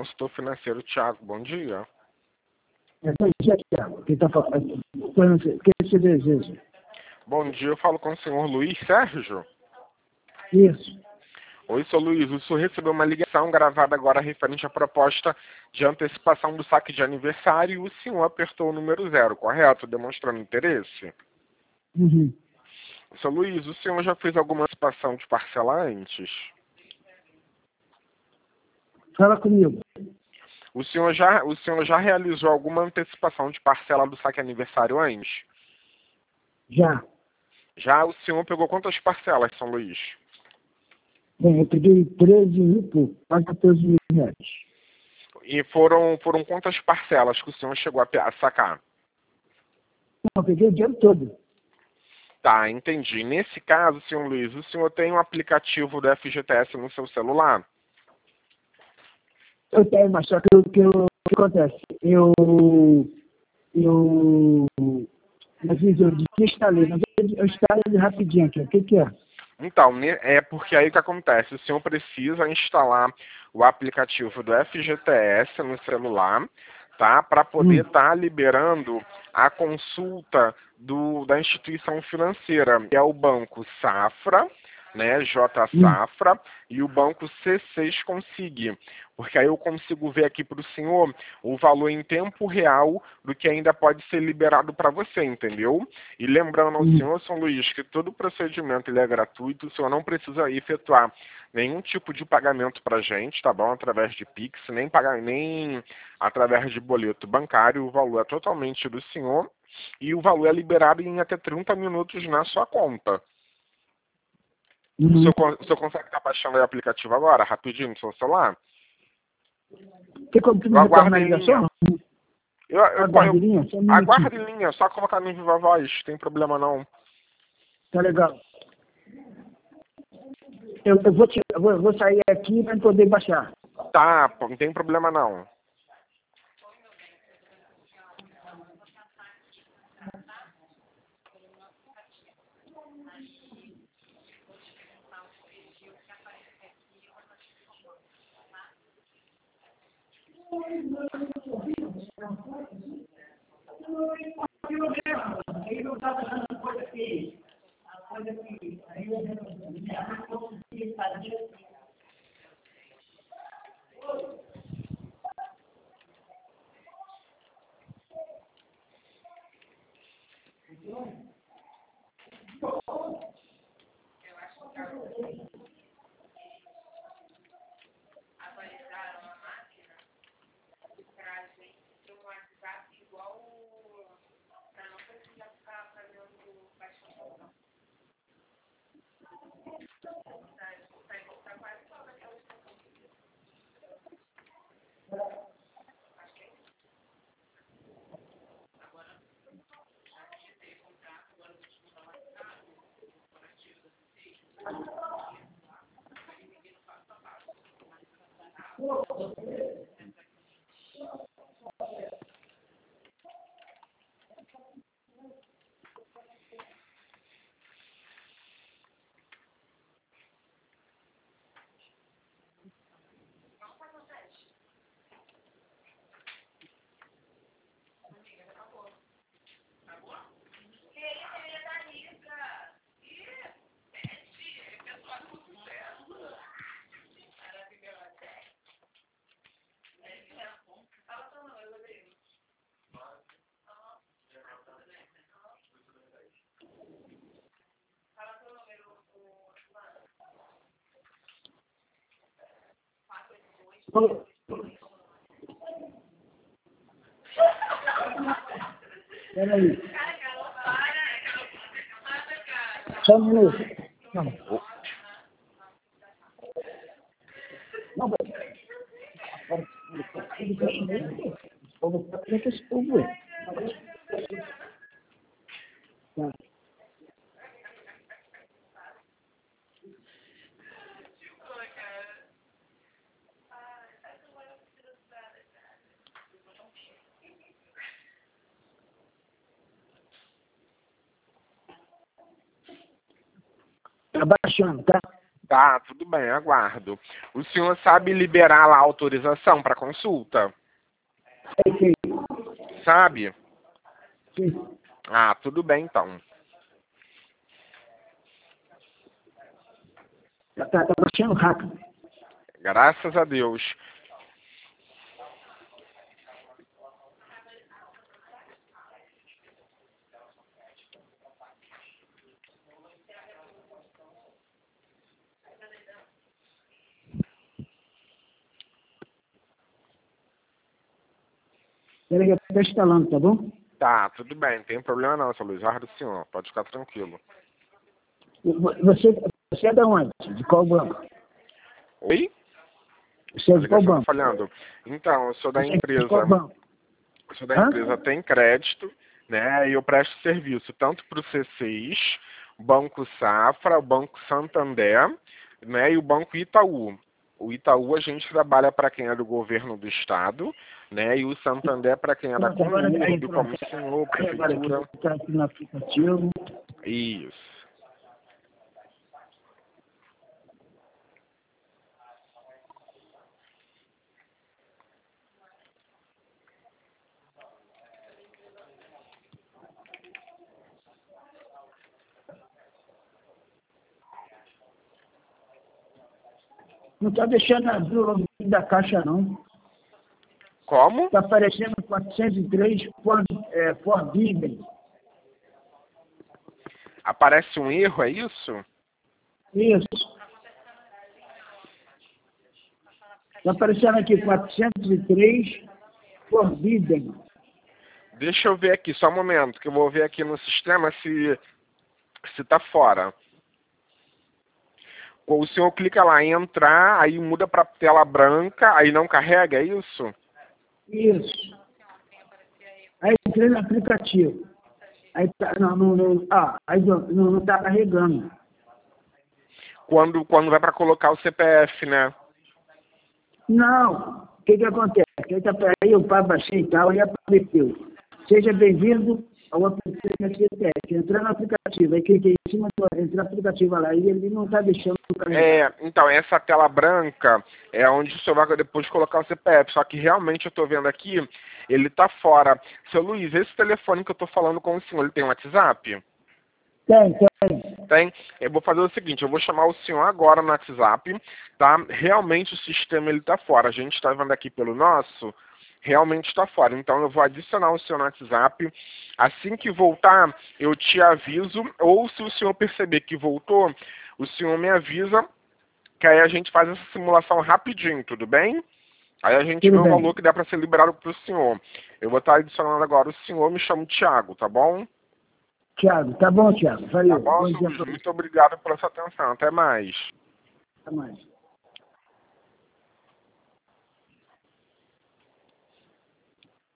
consultor financeiro Thiago. Bom dia. Bom dia, Thiago. Quem está falando? O que você deseja? Bom dia, eu falo com o senhor Luiz Sérgio. Isso. Oi, seu Luiz. O senhor recebeu uma ligação gravada agora referente à proposta de antecipação do saque de aniversário e o senhor apertou o número 0, correto? Demonstrando interesse. Uhum. Seu Luiz, o senhor já fez alguma antecipação de parcela antes? Fala comigo. O senhor já realizou alguma antecipação de parcela do saque aniversário antes? Já. Já o senhor pegou quantas parcelas, São Luís? Bem, eu peguei 13 mil por quase 14 mil reais. E foram quantas parcelas que o senhor chegou a sacar? Não, eu peguei o dinheiro todo. Tá, entendi. Nesse caso, senhor Luiz, o senhor tem um aplicativo do FGTS no seu celular? Eu tenho, mas só que o que acontece? Eu desinstalei, mas eu instalei ele rapidinho aqui. O que é? Então, é porque aí o que acontece? O senhor precisa instalar o aplicativo do FGTS no celular, tá? Para poder estar liberando a consulta da instituição financeira, que é o Banco Safra, né, J Safra, e o Banco C6 Consig. Porque aí eu consigo ver aqui para o senhor o valor em tempo real do que ainda pode ser liberado para você, entendeu? E lembrando ao senhor, São Luís, que todo o procedimento ele é gratuito, o senhor não precisa efetuar nenhum tipo de pagamento para a gente, tá bom? Através de Pix, nem através de boleto bancário, o valor é totalmente do senhor e o valor é liberado em até 30 minutos na sua conta. O senhor consegue estar baixando aí o aplicativo agora, rapidinho, no seu celular? Tem como tu me Eu aguardo retornar a em ligação? linha. Aguarde em linha? Só um minutinho. Aguarde em linha, só colocar no Viva Voz, tem problema não. Tá legal. Eu vou sair aqui para poder baixar. Tá, não tem problema não. Peraí. Só um minuto. Não. Não, como é que esse povo é? Tá. Tá baixando, tá? Tá, tudo bem, aguardo. O senhor sabe liberar lá a autorização para consulta? Sei, Sabe? sei. Ah, tudo bem então. Tá baixando rápido. Graças a Deus. Peraí, que eu tô instalando, tá bom? Tá, tudo bem, não tem problema não, seu Luiz. Guarda o senhor, pode ficar tranquilo. Você é de onde? De qual banco? Oi? Você é A de qual ligação tá banco? falhando. Então, eu sou da Você é de qual empresa. banco? Eu sou da Hã? empresa Tem Crédito, né? E eu presto serviço tanto para o C6, o Banco Safra, o Banco Santander, né? E o Banco Itaú. O Itaú a gente trabalha para quem é do governo do estado, né? E o Santander para quem é da Pronto, agora aí, Conurb, pronto. como senhor, Aí agora aqui, prefeitura. tá aqui no aplicativo. Isso. Não tá deixando abrir o login da caixa, não. Como? Tá aparecendo 403 Forbidden. Aparece um erro, é isso? Isso. Tá aparecendo aqui 403 Forbidden. Deixa eu ver aqui, só um momento, que eu vou ver aqui no sistema se tá fora. O senhor clica lá em entrar, aí muda para tela branca, aí não carrega, é isso? Isso. Aí entrei no aplicativo. Aí tá, aí não tá carregando. Quando vai para colocar o CPF, né? Não. O que acontece? Aí eu baixei e tal, e apareceu. Seja bem-vindo ao aplicativo CPF. Entrar no aplicativo. Aí cliquei em cima do entrar no aplicativo lá. E ele não tá deixando carregar. Então, essa tela branca é onde o senhor vai depois colocar o CPF. Só que realmente eu estou vendo aqui, ele tá fora. Seu Luiz, esse telefone que eu estou falando com o senhor, ele tem um WhatsApp? Tem. Tem? Eu vou fazer o seguinte, eu vou chamar o senhor agora no WhatsApp, tá? Realmente o sistema ele tá fora. A gente está vendo aqui pelo nosso, realmente está fora. Então eu vou adicionar o senhor no WhatsApp. Assim que voltar, eu te aviso. Ou se o senhor perceber que voltou, o senhor me avisa, que aí a gente faz essa simulação rapidinho, tudo bem? Aí a gente vê Tudo o bem. valor que dá para ser liberado para o senhor. Eu vou estar adicionando agora o senhor, me chamo Thiago, tá bom? Tiago, tá bom, Tiago. Tá Valeu. bom, Bom seu dia Luiz? pra você. Muito obrigado pela sua atenção. Até mais. Até mais.